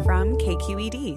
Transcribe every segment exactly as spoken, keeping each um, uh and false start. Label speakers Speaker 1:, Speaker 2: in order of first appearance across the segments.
Speaker 1: from K Q E D.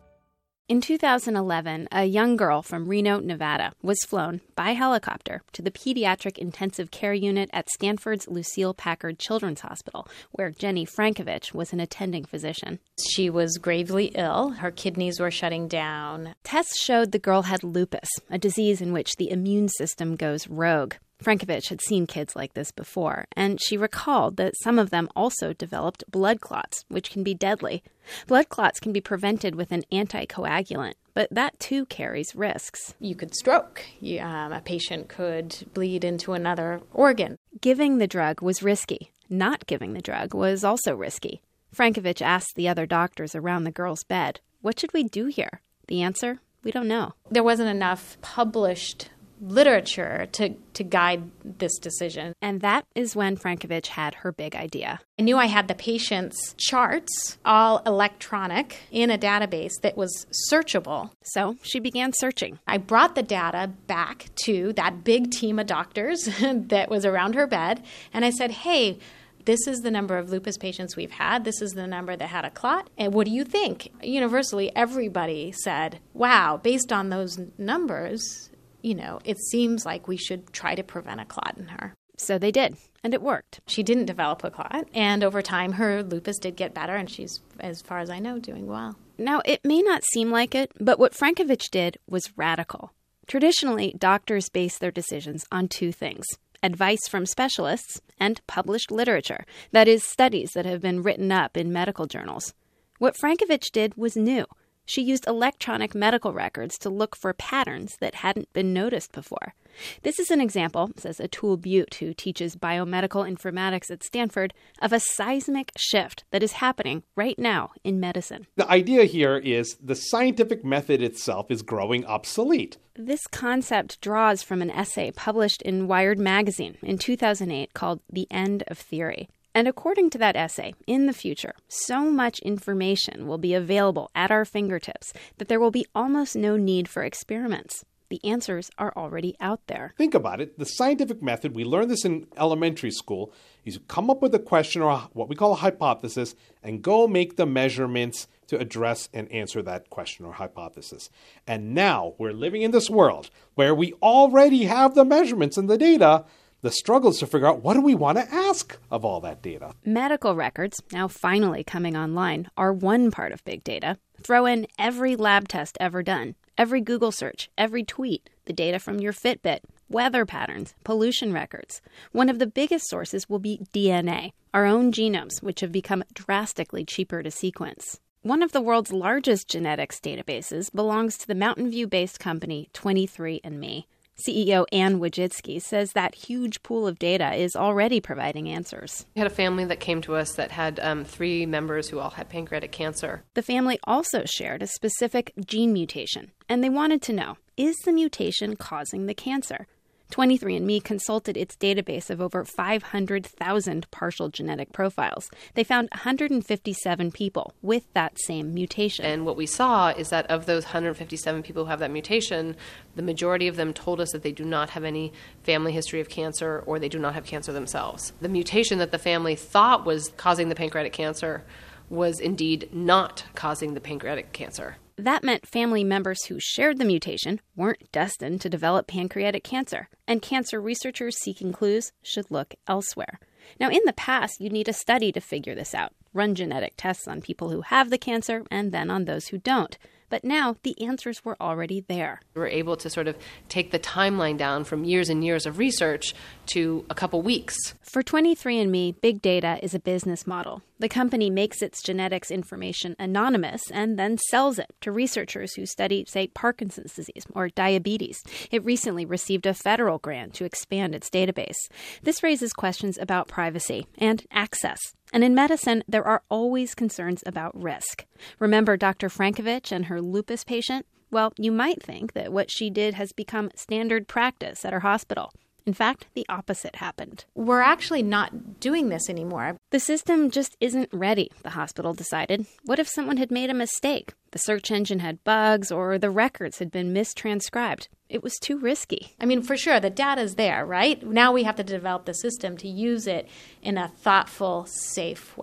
Speaker 2: In two thousand eleven, a young girl from Reno, Nevada, was flown by helicopter to the Pediatric Intensive Care Unit at Stanford's Lucile Packard Children's Hospital, where Jenny Frankovich was an attending physician.
Speaker 3: She was gravely ill. Her kidneys were shutting down.
Speaker 2: Tests showed the girl had lupus, a disease in which the immune system goes rogue. Frankovich had seen kids like this before, and she recalled that some of them also developed blood clots, which can be deadly. Blood clots can be prevented with an anticoagulant, but that too carries risks.
Speaker 3: You could stroke. You, um, a patient could bleed into another organ.
Speaker 2: Giving the drug was risky. Not giving the drug was also risky. Frankovich asked the other doctors around the girl's bed, "What should we do here?" The answer? We don't know.
Speaker 3: There wasn't enough published literature to, to guide this decision.
Speaker 2: And that is when Frankovich had her big idea.
Speaker 3: I knew I had the patient's charts, all electronic, in a database that was searchable.
Speaker 2: So she began searching.
Speaker 3: I brought the data back to that big team of doctors that was around her bed, and I said, hey, this is the number of lupus patients we've had. This is the number that had a clot. And what do you think? Universally, everybody said, wow, based on those numbers, you know, it seems like we should try to prevent a clot in her.
Speaker 2: So they did, and it worked.
Speaker 3: She didn't develop a clot, and over time her lupus did get better, and she's, as far as I know, doing well.
Speaker 2: Now, it may not seem like it, but what Frankovich did was radical. Traditionally, doctors base their decisions on two things: advice from specialists and published literature, that is, studies that have been written up in medical journals. What Frankovich did was new. She used electronic medical records to look for patterns that hadn't been noticed before. This is an example, says Atul Butte, who teaches biomedical informatics at Stanford, of a seismic shift that is happening right now in medicine.
Speaker 4: The idea here is the scientific method itself is growing obsolete.
Speaker 2: This concept draws from an essay published in Wired magazine in two thousand eight called The End of Theory. And according to that essay, in the future, so much information will be available at our fingertips that there will be almost no need for experiments. The answers are already out there.
Speaker 4: Think about it. The scientific method, we learned this in elementary school, is you come up with a question or a, what we call a hypothesis and go make the measurements to address and answer that question or hypothesis. And now we're living in this world where we already have the measurements and the data. The struggle is to figure out, what do we want to ask of all that data?
Speaker 2: Medical records, now finally coming online, are one part of big data. Throw in every lab test ever done, every Google search, every tweet, the data from your Fitbit, weather patterns, pollution records. One of the biggest sources will be D N A, our own genomes, which have become drastically cheaper to sequence. One of the world's largest genetics databases belongs to the Mountain View-based company twenty-three and me. C E O Ann Wojcicki says that huge pool of data is already providing answers.
Speaker 5: We had a family that came to us that had um, three members who all had pancreatic cancer.
Speaker 2: The family also shared a specific gene mutation, and they wanted to know, is the mutation causing the cancer? twenty-three and me consulted its database of over five hundred thousand partial genetic profiles. They found one hundred fifty-seven people with that same mutation.
Speaker 5: And what we saw is that of those one hundred fifty-seven people who have that mutation, the majority of them told us that they do not have any family history of cancer or they do not have cancer themselves. The mutation that the family thought was causing the pancreatic cancer was indeed not causing the pancreatic cancer.
Speaker 2: That meant family members who shared the mutation weren't destined to develop pancreatic cancer, and cancer researchers seeking clues should look elsewhere. Now, in the past, you'd need a study to figure this out, run genetic tests on people who have the cancer and then on those who don't. But now the answers were already there.
Speaker 5: We're able to sort of take the timeline down from years and years of research to a couple weeks.
Speaker 2: For twenty-three and me, big data is a business model. The company makes its genetics information anonymous and then sells it to researchers who study, say, Parkinson's disease or diabetes. It recently received a federal grant to expand its database. This raises questions about privacy and access. And in medicine, there are always concerns about risk. Remember Doctor Frankovich and her lupus patient? Well, you might think that what she did has become standard practice at her hospital. In fact, the opposite happened.
Speaker 3: We're actually not doing this anymore.
Speaker 2: The system just isn't ready, the hospital decided. What if someone had made a mistake? The search engine had bugs or the records had been mistranscribed. It was too risky.
Speaker 3: I mean, for sure, the data's there, right? Now we have to develop the system to use it in a thoughtful, safe way.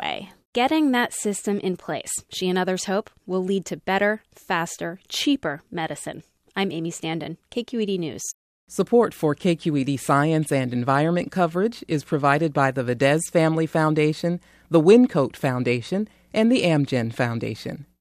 Speaker 2: Getting that system in place, she and others hope, will lead to better, faster, cheaper medicine. I'm Amy Standen, K Q E D News.
Speaker 1: Support for K Q E D Science and Environment coverage is provided by the Vadez Family Foundation, the Wincote Foundation, and the Amgen Foundation.